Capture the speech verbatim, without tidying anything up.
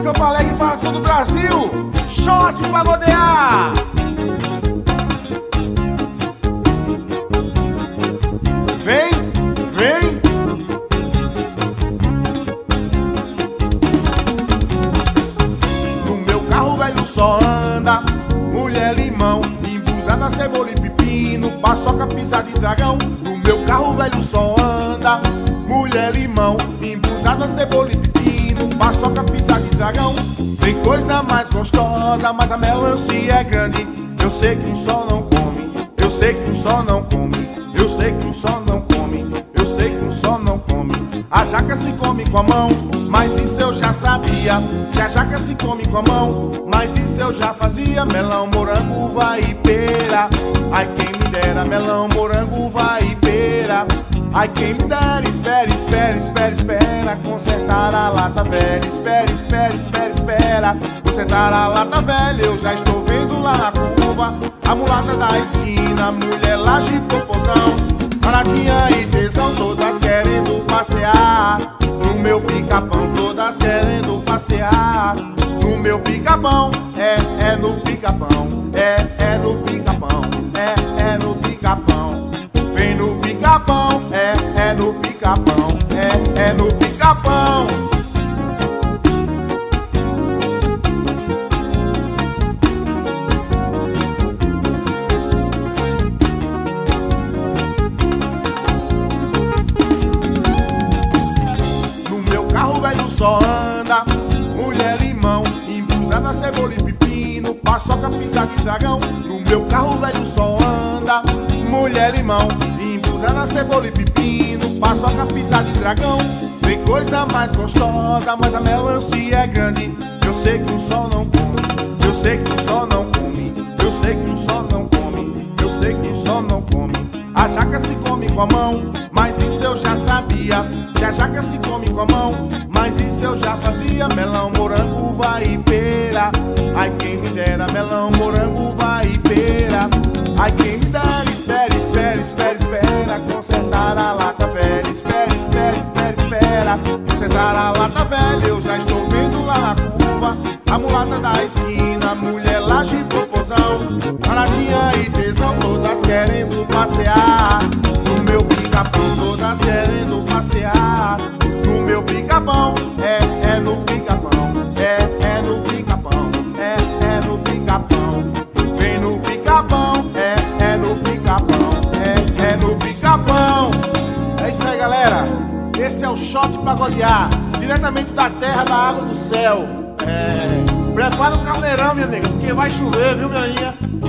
Campo Alegre para todo o Brasil. Shot Pagodear. Vem, vem. No meu carro velho só anda mulher limão, embusada, cebola e pepino, paçoca, pisada e dragão. No meu carro velho só anda mulher limão, embusada, cebola e pepino, paçoca, pisada e dragão. Tem coisa mais gostosa, mas a melancia é grande. Eu sei que um só não come, eu sei que um só não come, eu sei que um só não come, eu sei que um só não come. A jaca se come com a mão, mas isso eu já sabia. Que a jaca se come com a mão, mas isso eu já fazia. Melão, morango, uva e pera. Ai, quem me dera, melão, morango, uva e pera. Ai, quem me dera, espera, espera, espera, espera. Consertar a lata velha, espera, espera, espera, espera. Consertar a lata velha, eu já estou vendo lá na curva. A mulata da esquina, mulher laje popozão. Baratinha e tesão, todas querendo passear. No meu pica-pão, todas querendo passear. No meu pica-pão, é, é no pica-pão. É, é no pica-pão, é, é no pica-pão. Vem no pica-pão, é, é no pica-pão. É, é no pica-pão. Carro velho só anda mulher limão, embusada, cebola e pepino, paçoca, pisada e dragão. No meu carro velho só anda mulher limão, embusada, cebola e pepino, paçoca, pisada e dragão. Tem coisa mais gostosa, mas a melancia é grande. Eu sei que um só não come, eu sei que um só não come, eu sei que um só não come, eu sei que um só não come. A jaca se come com a mão, mas isso eu já sabia. Que a jaca se come com a mão, mas isso eu já fazia. Melão, morango, uva e pera. Ai, quem me dera, melão, morango, uva e pera. Ai, quem me dera, espera, espera, espera, espera. Consertar a lata velha, espera, espera, espera, espera. Consertar a lata velha, eu já estou vendo lá na curva. A mulata da esquina, mulher laje popozão. Paradinha e tesão, todas querendo passear. No meu pica-pão, todas querendo passear. No meu pica-pão, é, é no pica-pão. É, é no pica-pão, é, é no pica-pão. Vem no pica-pão, é, é no pica-pão. É, é no pica-pão. É isso aí, galera. Esse é o Shot Pagodear, diretamente da terra, da água do céu. É, prepara o caldeirão, minha nega, porque vai chover, viu, minha linha?